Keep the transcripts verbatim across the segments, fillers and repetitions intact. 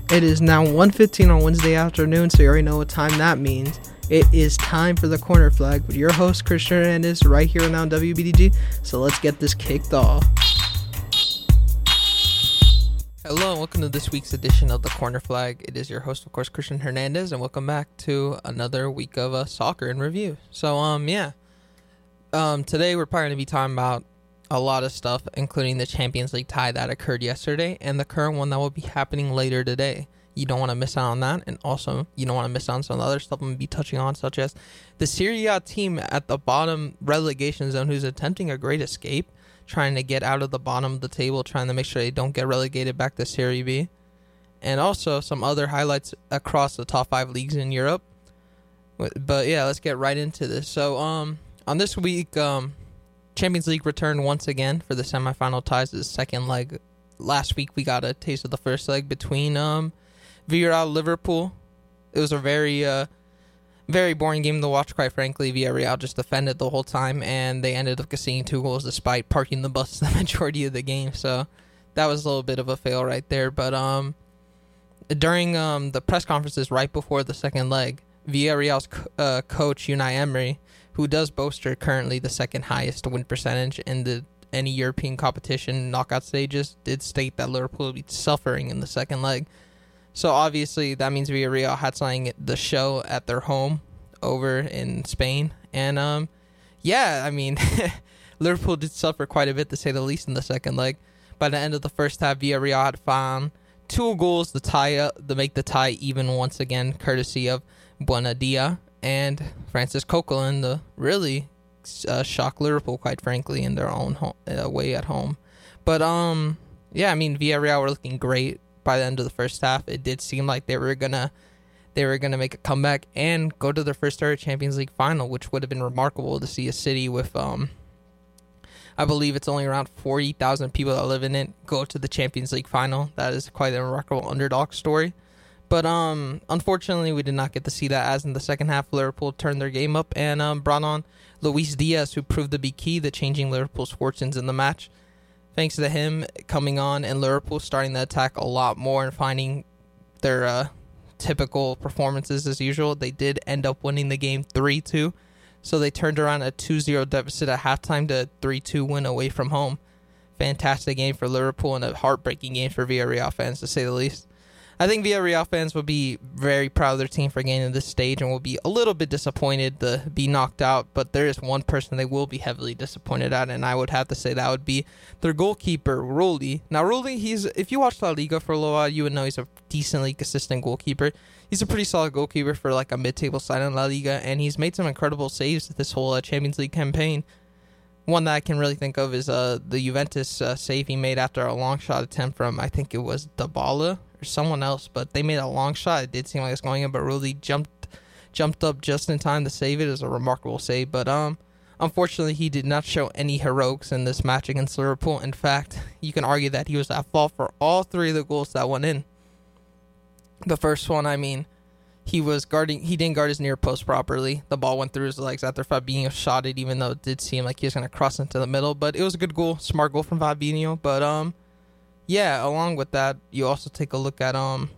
It is now one fifteen on Wednesday afternoon, so you already know what time that means. It is time for the Corner Flag with your host, Christian Hernandez, right here now on W B D G. So let's get this kicked off. Hello and welcome to this week's edition of the Corner Flag. It is your host, of course, Christian Hernandez, and welcome back to another week of uh, soccer in review. So, um, yeah. Um, today we're probably going to be talking about a lot of stuff, including the Champions League tie that occurred yesterday and the current one that will be happening later today. You don't want to miss out on that, and also you don't want to miss out on some of the other stuff I'm going to be touching on, such as the Serie A team at the bottom relegation zone who's attempting a great escape, trying to get out of the bottom of the table, trying to make sure they don't get relegated back to Serie B, and also some other highlights across the top five leagues in Europe. But yeah, let's get right into this. So um, on this week, um, Champions League returned once again for the semifinal ties to the second leg. Last week we got a taste of the first leg between um, Villarreal Liverpool. It was a very uh, very boring game to watch, quite frankly. Villarreal just defended the whole time, and they ended up conceding two goals despite parking the bus the majority of the game. So that was a little bit of a fail right there. But um, during um, the press conferences right before the second leg, Villarreal's uh, coach, Unai Emery, who does boast currently the second highest win percentage in the any European competition knockout stages, did state that Liverpool will be suffering in the second leg. So obviously that means Villarreal had something the show at their home over in Spain. And um, yeah, I mean, Liverpool did suffer quite a bit, to say the least, in the second leg. By the end of the first half, Villarreal had found two goals to tie up, to make the tie even once again, courtesy of Buendia and Francis Coquelin, the really uh, shock Liverpool, quite frankly, in their own home, uh, way at home. But um, yeah, I mean, Villarreal were looking great by the end of the first half. It did seem like they were gonna they were gonna make a comeback and go to their first ever Champions League final, which would have been remarkable to see a city with um, I believe it's only around forty thousand people that live in it go to the Champions League final. That is quite a remarkable underdog story. But um, unfortunately, we did not get to see that, as in the second half, Liverpool turned their game up and um, brought on Luis Diaz, who proved to be key to changing Liverpool's fortunes in the match. Thanks to him coming on and Liverpool starting to attack a lot more and finding their uh, typical performances as usual, they did end up winning the game three two. So they turned around a two zero deficit at halftime to a three two win away from home. Fantastic game for Liverpool and a heartbreaking game for Villarreal fans, to say the least. I think Villarreal fans will be very proud of their team for getting to this stage and will be a little bit disappointed to be knocked out, but there is one person they will be heavily disappointed at, and I would have to say that would be their goalkeeper, Rulli. Now, Rulli, he's, if you watch La Liga for a little while, you would know he's a decently consistent goalkeeper. He's a pretty solid goalkeeper for like a mid-table side in La Liga, and he's made some incredible saves this whole uh, Champions League campaign. One that I can really think of is uh, the Juventus uh, save he made after a long shot attempt from, I think it was Dybala or someone else, but they made a long shot. It did seem like it was going in, but Rulli jumped jumped up just in time to save it. It was a remarkable save, but um, unfortunately, he did not show any heroics in this match against Liverpool. In fact, you can argue that he was at fault for all three of the goals that went in. The first one, I mean, he was guarding. He didn't guard his near post properly. The ball went through his legs after being shotted, even though it did seem like he was going to cross into the middle. But it was a good goal, smart goal from Fabinho. But um, yeah. Along with that, you also take a look at um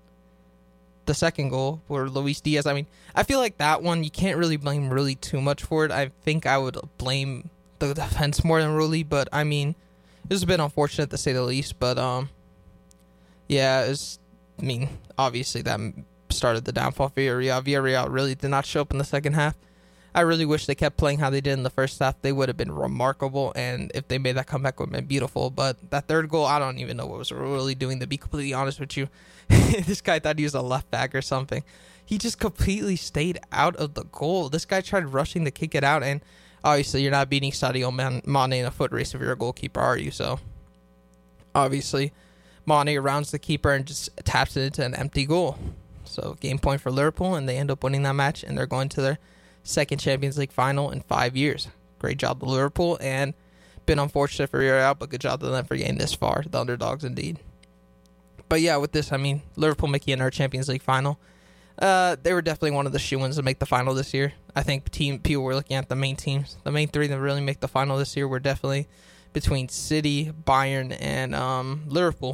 the second goal where Luis Diaz. I mean, I feel like that one you can't really blame Rulli too much for it. I think I would blame the defense more than Rulli. But I mean, it was a bit unfortunate to say the least. But um, yeah, it's. I mean, obviously that started the downfall for Villarreal. Villarreal really did not show up in the second half. I really wish they kept playing how they did in the first half. They would have been remarkable, and if they made that comeback, it would have been beautiful. But that third goal, I don't even know what was really doing, to be completely honest with you. This guy thought he was a left back or something. He just completely stayed out of the goal. This guy tried rushing to kick it out, and obviously you're not beating Sadio Mane in a foot race if you're a goalkeeper, are you? So, obviously, Mane rounds the keeper and just taps it into an empty goal. So game point for Liverpool, and they end up winning that match, and they're going to their second Champions League final in five years. Great job to Liverpool, and been unfortunate for Villarreal, but good job to them for getting this far. The underdogs indeed. But yeah, with this, I mean, Liverpool making it our Champions League final. Uh, they were definitely one of the shoo-ins to make the final this year. I think team people were looking at the main teams. The main three that really make the final this year were definitely between City, Bayern, and um, Liverpool.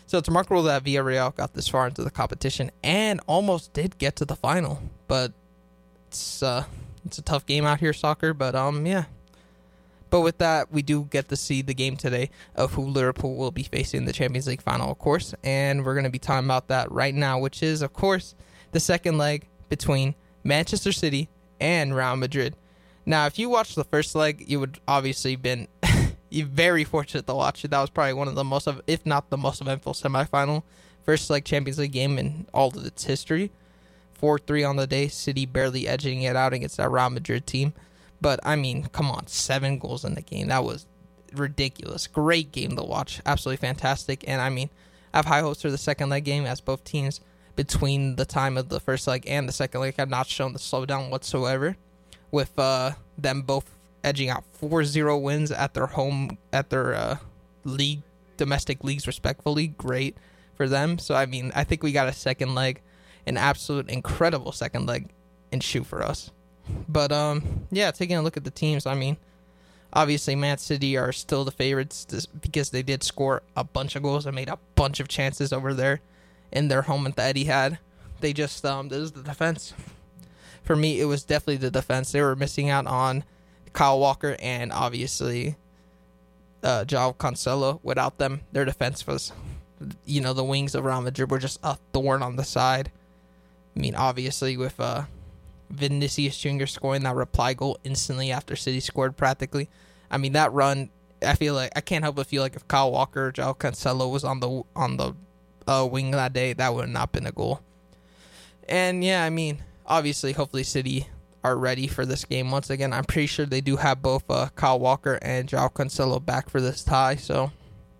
So it's remarkable that Villarreal got this far into the competition and almost did get to the final. But it's uh, it's a tough game out here, soccer. But um, yeah. But with that, we do get to see the game today of who Liverpool will be facing in the Champions League final, of course. And we're going to be talking about that right now, which is, of course, the second leg between Manchester City and Real Madrid. Now, if you watched the first leg, you would obviously been you're very fortunate to watch it. That was probably one of the most, of, if not the most eventful semifinal first leg Champions League game in all of its history. four three on the day, City barely edging it out against that Real Madrid team. But, I mean, come on, seven goals in the game. That was ridiculous. Great game to watch. Absolutely fantastic. And, I mean, I have high hopes for the second leg game, as both teams between the time of the first leg and the second leg have not shown the slowdown whatsoever, with uh, them both edging out four zero wins at their home, at their uh, league, domestic leagues, respectfully. Great for them. So, I mean, I think we got a second leg, an absolute incredible second leg, and shoot for us. But, um, yeah, taking a look at the teams, I mean, obviously Man City are still the favorites because they did score a bunch of goals and made a bunch of chances over there in their home at the Etihad. They just, um, this is the defense. For me, it was definitely the defense. They were missing out on Kyle Walker and, obviously, uh, João Cancelo. Without them, their defense was, you know, the wings of Real Madrid were just a thorn on the side. I mean, obviously, with, uh, Vinicius Junior scoring that reply goal instantly after City scored practically. I mean, that run, I feel like, I can't help but feel like if Kyle Walker or João Cancelo was on the on the uh, wing that day, that would have not been a goal. And yeah, I mean, obviously, hopefully City are ready for this game. Once again, I'm pretty sure they do have both uh, Kyle Walker and João Cancelo back for this tie. So,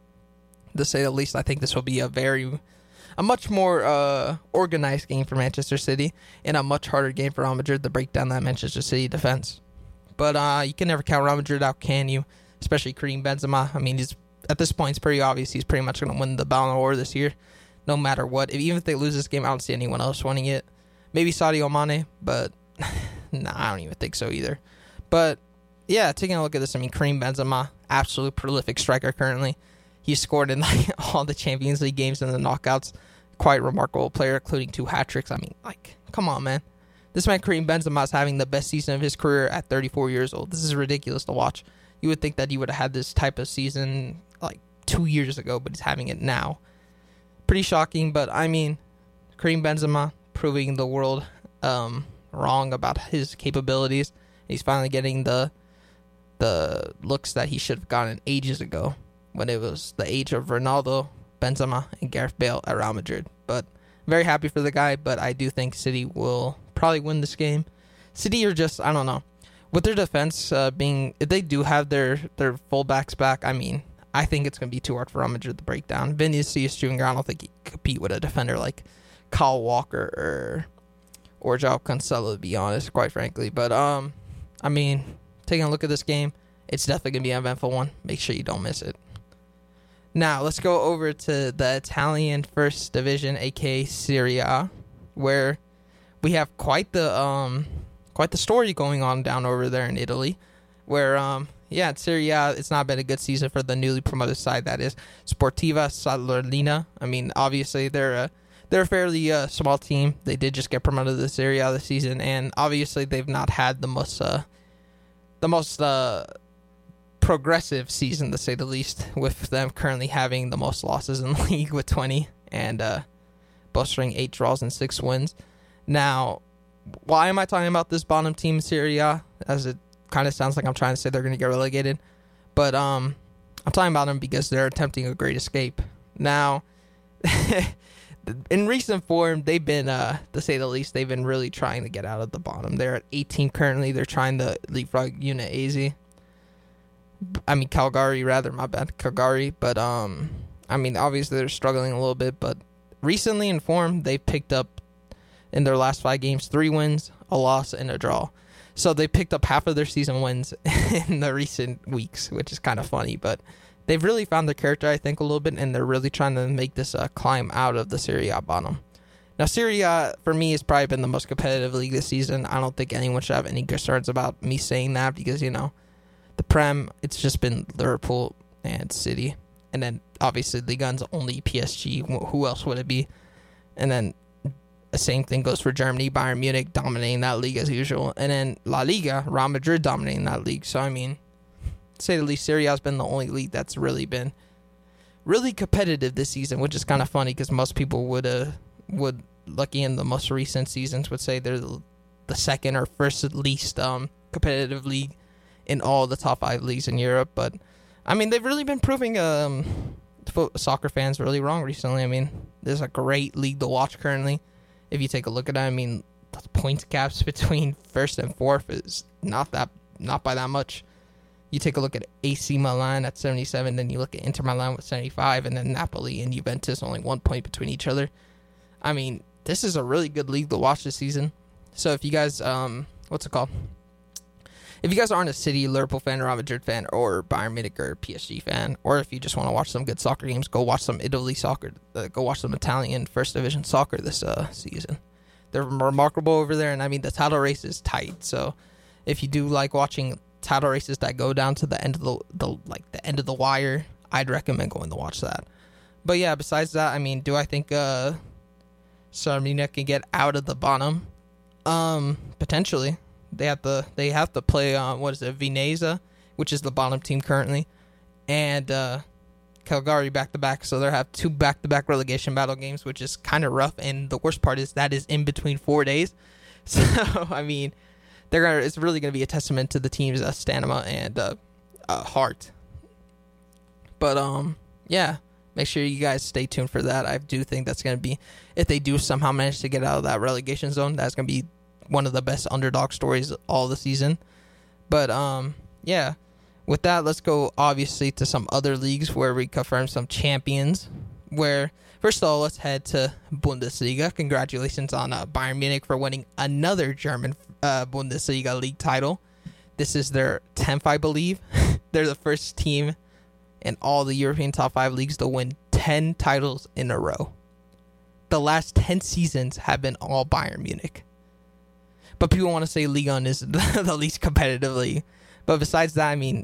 to say the least, I think this will be a very... A much more uh, organized game for Manchester City and a much harder game for Real Madrid to break down that Manchester City defense. But uh, you can never count Real Madrid out, can you? Especially Karim Benzema. I mean, he's at this point, it's pretty obvious he's pretty much going to win the Ballon d'Or this year, no matter what. If, even if they lose this game, I don't see anyone else winning it. Maybe Sadio Mane, but nah, I don't even think so either. But yeah, taking a look at this, I mean, Karim Benzema, absolute prolific striker currently. He's scored in like all the Champions League games and the knockouts. Quite remarkable player, including two hat-tricks. I mean, like, come on, man. This man, Karim Benzema, is having the best season of his career at thirty-four years old. This is ridiculous to watch. You would think that he would have had this type of season, like, two years ago, but he's having it now. Pretty shocking, but, I mean, Karim Benzema proving the world um, wrong about his capabilities. He's finally getting the the looks that he should have gotten ages ago, when it was the age of Ronaldo, Benzema, and Gareth Bale at Real Madrid. But very happy for the guy, but I do think City will probably win this game. City are just, I don't know. With their defense uh, being, if they do have their, their fullbacks back, I mean, I think it's going to be too hard for Real Madrid to break down. Vinicius Junior, I don't think he can compete with a defender like Kyle Walker or, or João Cancelo, to be honest, quite frankly. But, um, I mean, taking a look at this game, it's definitely going to be an eventful one. Make sure you don't miss it. Now, let's go over to the Italian First Division, aka Serie A, where we have quite the um quite the story going on down over there in Italy, where um yeah, at Serie A, it's not been a good season for the newly promoted side, that is Sportiva Salernitana. I mean, obviously they're a they're a fairly uh, small team. They did just get promoted to the Serie A this season, and obviously they've not had the most uh the most uh progressive season, to say the least, with them currently having the most losses in the league with twenty and uh, boasting eight draws and six wins. Now, why am I talking about this bottom team in Serie A? As it kind of sounds like I'm trying to say they're going to get relegated. But um, I'm talking about them because they're attempting a great escape. Now, in recent form, they've been, uh, to say the least, they've been really trying to get out of the bottom. They're at eighteen currently. They're trying to leapfrog Udinese. I mean, Cagliari, rather, my bad, Cagliari, but, um, I mean, obviously they're struggling a little bit, but recently in form, they picked up, in their last five games, three wins, a loss, and a draw. So they picked up half of their season wins in the recent weeks, which is kind of funny, but they've really found their character, I think, a little bit, and they're really trying to make this uh, climb out of the Serie A bottom. Now, Serie A, for me, has probably been the most competitive league this season. I don't think anyone should have any concerns about me saying that because, you know, the Prem, it's just been Liverpool and City. And And then, obviously, Ligue one's only P S G. Who else would it be? And then, the same thing goes for Germany. Bayern Munich dominating that league as usual. And then, La Liga, Real Madrid dominating that league. So, I mean, to say the least, Serie A has been the only league that's really been really competitive this season, which is kind of funny because most people would, uh, would, lucky in the most recent seasons, would say they're the, the second or first least um, competitive league in all the top five leagues in Europe. But, I mean, they've really been proving um, soccer fans really wrong recently. I mean, there's a great league to watch currently. If you take a look at it, I mean, the points gaps between first and fourth is not that, not by that much. You take a look at A C Milan at seventy-seven, then you look at Inter Milan with seventy-five, and then Napoli and Juventus only one point between each other. I mean, this is a really good league to watch this season. So if you guys, um, what's it called? If you guys aren't a City, Liverpool fan, Real Madrid fan, or Bayern Munich or P S G fan, or if you just want to watch some good soccer games, go watch some Italy soccer. Uh, go watch some Italian First Division soccer this uh, season. They're remarkable over there, and I mean the title race is tight. So if you do like watching title races that go down to the end of the, the like the end of the wire, I'd recommend going to watch that. But yeah, besides that, I mean, do I think uh, Sarmina can get out of the bottom? Um, potentially. They have to they have to play on, uh, what is it, Veneza, which is the bottom team currently, and uh, Cagliari back-to-back, so they'll have two back-to-back relegation battle games, which is kind of rough, and the worst part is that is in between four days. So, I mean, they're gonna, it's really going to be a testament to the team's uh, stamina and uh, uh, heart. But, um, yeah, make sure you guys stay tuned for that. I do think that's going to be, if they do somehow manage to get out of that relegation zone, that's going to be one of the best underdog stories all the season. But, um, yeah, with that, let's go, obviously, to some other leagues where we confirm some champions. Where, first of all, let's head to Bundesliga. Congratulations on uh, Bayern Munich for winning another German uh, Bundesliga league title. This is their tenth, I believe. They're the first team in all the European top five leagues to win ten titles in a row. The last ten seasons have been all Bayern Munich. But people want to say Ligue one is the least competitive league. But besides that, I mean,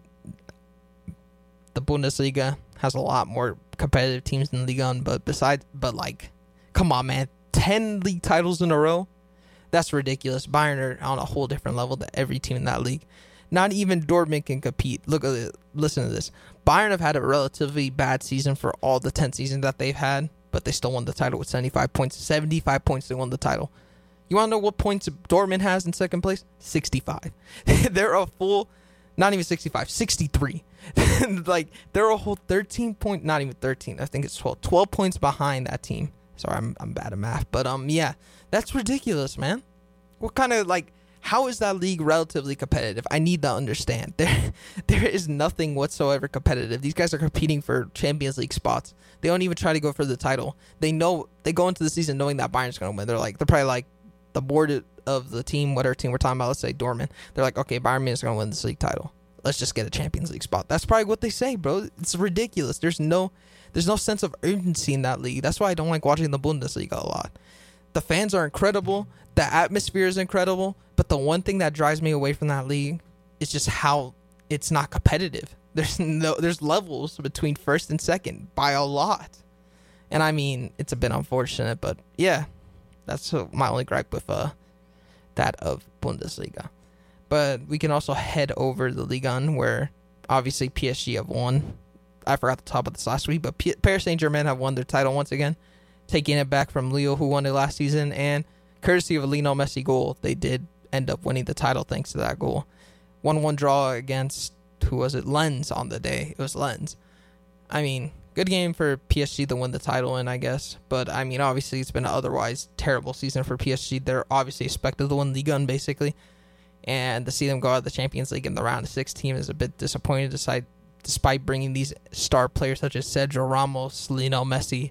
the Bundesliga has a lot more competitive teams than Ligue one. But besides, but like, come on, man. ten league titles in a row? That's ridiculous. Bayern are on a whole different level than every team in that league. Not even Dortmund can compete. Look at it. Listen to this. Bayern have had a relatively bad season for all the ten seasons that they've had. But they still won the title with seventy-five points. seventy-five points they won the title. You want to know what points Dortmund has in second place? sixty-five. They're a full, not even sixty-five, sixty-three. Like, they're a whole thirteen point, not even thirteen. I think it's twelve. twelve points behind that team. Sorry, I'm I'm bad at math. But, um, yeah, that's ridiculous, man. What kind of, like, how is that league relatively competitive? I need to understand. There, there is nothing whatsoever competitive. These guys are competing for Champions League spots. They don't even try to go for the title. They know, they go into the season knowing that Bayern's going to win. They're like, they're probably like, the board of the team, whatever team we're talking about, let's say Dortmund, they're like, okay, Bayern Munich is going to win this league title. Let's just get a Champions League spot. That's probably what they say, bro. It's ridiculous. There's no there's no sense of urgency in that league. That's why I don't like watching the Bundesliga a lot. The fans are incredible. The atmosphere is incredible. But the one thing that drives me away from that league is just how it's not competitive. There's no there's levels between first and second by a lot. And I mean, it's a bit unfortunate, but yeah. That's my only gripe with uh, that of Bundesliga. But we can also head over to Ligue one, where obviously P S G have won. I forgot the top of this last week, but P- Paris Saint-Germain have won their title once again, taking it back from Lille, who won it last season. And courtesy of a Lionel Messi goal, they did end up winning the title thanks to that goal. one one draw against, who was it? Lens on the day. It was Lens. I mean, good game for P S G to win the title in, I guess. But, I mean, obviously, it's been an otherwise terrible season for P S G. They're obviously expected to win Ligue one, basically. And to see them go out of the Champions League in the round of sixteen is a bit disappointing, despite, despite bringing these star players such as Sergio Ramos, Lionel Messi,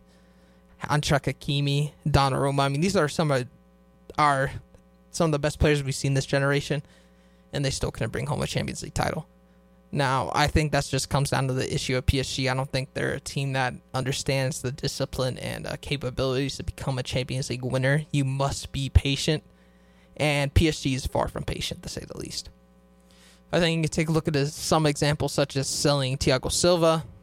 Achraf Hakimi, Donnarumma. I mean, these are some of, are some of the best players we've seen this generation. And they still couldn't bring home a Champions League title. Now, I think that just comes down to the issue of P S G. I don't think they're a team that understands the discipline and uh, capabilities to become a Champions League winner. You must be patient, and P S G is far from patient, to say the least. I think you can take a look at some examples, such as selling Thiago Silva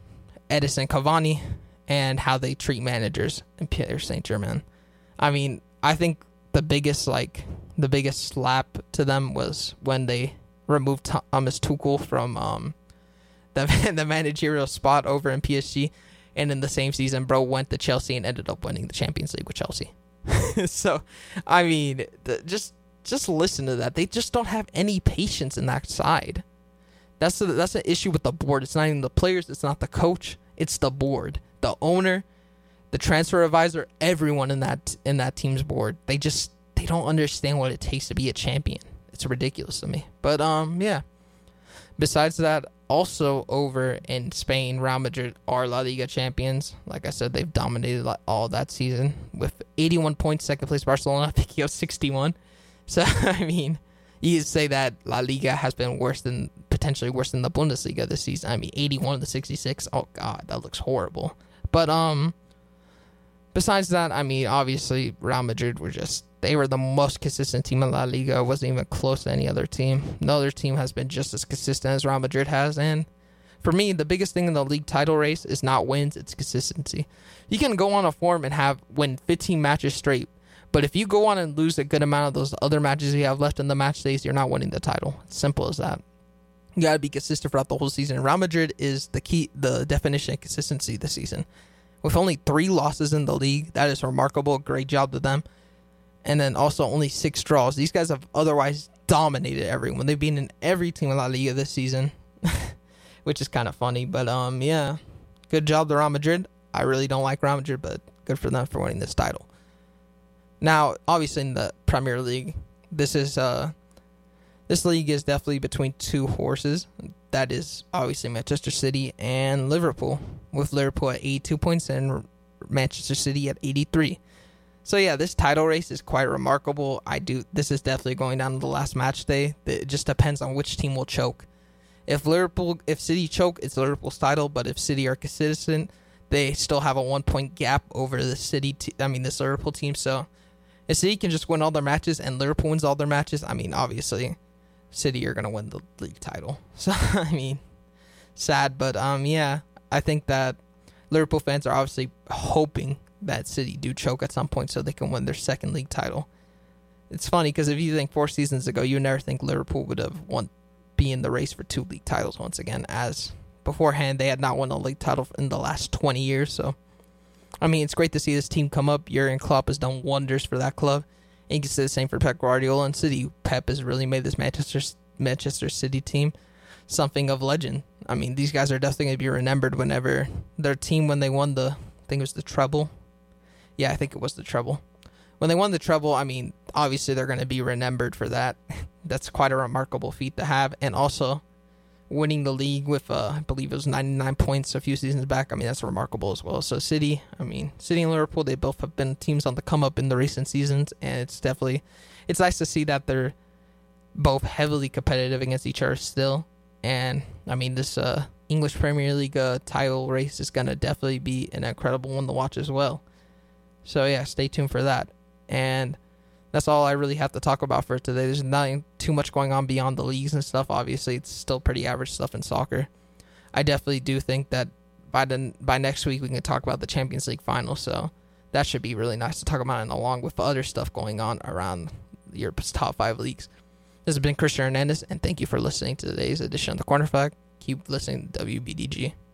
Edison Cavani and how they treat managers in Paris Saint-Germain. I mean, I think the biggest like the biggest slap to them was when they removed Thomas Tuchel from um, the the managerial spot over in P S G, and in the same season, bro went to Chelsea and ended up winning the Champions League with Chelsea. So, I mean, the, just just listen to that. They just don't have any patience in that side. That's the, that's the issue with the board. It's not even the players. It's not the coach. It's the board, the owner, the transfer advisor, everyone in that in that team's board. They just they don't understand what it takes to be a champion. It's ridiculous to me. But um, yeah. Besides that, also over in Spain, Real Madrid are La Liga champions. Like I said, they've dominated all that season with eighty-one points. Second place Barcelona picking up sixty-one. So I mean, you could say that La Liga has been worse than potentially worse than the Bundesliga this season. I mean, eighty-one to sixty-six. Oh God, that looks horrible. But um, besides that, I mean, obviously Real Madrid were just they were the most consistent team in La Liga. It wasn't even close to any other team. No other team has been just as consistent as Real Madrid has. And for me, the biggest thing in the league title race is not wins, it's consistency. You can go on a form and have win fifteen matches straight, but if you go on and lose a good amount of those other matches you have left in the match days, you're not winning the title. It's simple as that. You got to be consistent throughout the whole season. Real Madrid is the key, the definition of consistency this season. With only three losses in the league, that is remarkable. Great job to them. And then also only six draws. These guys have otherwise dominated everyone. They've been in every team in La Liga this season, which is kind of funny. But um, yeah, good job to Real Madrid. I really don't like Real Madrid, but good for them for winning this title. Now, obviously in the Premier League, this is uh, this league is definitely between two horses. That is obviously Manchester City and Liverpool, with Liverpool at eighty-two points and Manchester City at eighty-three. So yeah, this title race is quite remarkable. I do. This is definitely going down to the last match day. It just depends on which team will choke. If Liverpool, if City choke, it's Liverpool's title. But if City are consistent, they still have a one point gap over the City. Te- I mean, this Liverpool team. So if City can just win all their matches and Liverpool wins all their matches, I mean, obviously, City are gonna win the league title. So I mean, sad, but um, yeah, I think that Liverpool fans are obviously hoping that City do choke at some point so they can win their second league title. It's funny because if you think four seasons ago, you would never think Liverpool would have won, be in the race for two league titles once again, as beforehand they had not won a league title in the last twenty years. So, I mean, it's great to see this team come up. Jurgen Klopp has done wonders for that club. And you can say the same for Pep Guardiola and City. Pep has really made this Manchester Manchester City team something of legend. I mean, these guys are definitely going to be remembered whenever their team, when they won the, I think it was the treble. Yeah, I think it was the treble. When they won the treble, I mean, obviously they're going to be remembered for that. That's quite a remarkable feat to have. And also, winning the league with, uh, I believe it was ninety-nine points a few seasons back. I mean, that's remarkable as well. So City, I mean, City and Liverpool, they both have been teams on the come up in the recent seasons. And it's definitely, it's nice to see that they're both heavily competitive against each other still. And, I mean, this uh, English Premier League uh, title race is going to definitely be an incredible one to watch as well. So, yeah, stay tuned for that. And that's all I really have to talk about for today. There's nothing too much going on beyond the leagues and stuff. Obviously, it's still pretty average stuff in soccer. I definitely do think that by the, by next week we can talk about the Champions League final. So that should be really nice to talk about, and along with other stuff going on around Europe's top five leagues. This has been Christian Hernandez, and thank you for listening to today's edition of the Corner Flag. Keep listening to W B D G.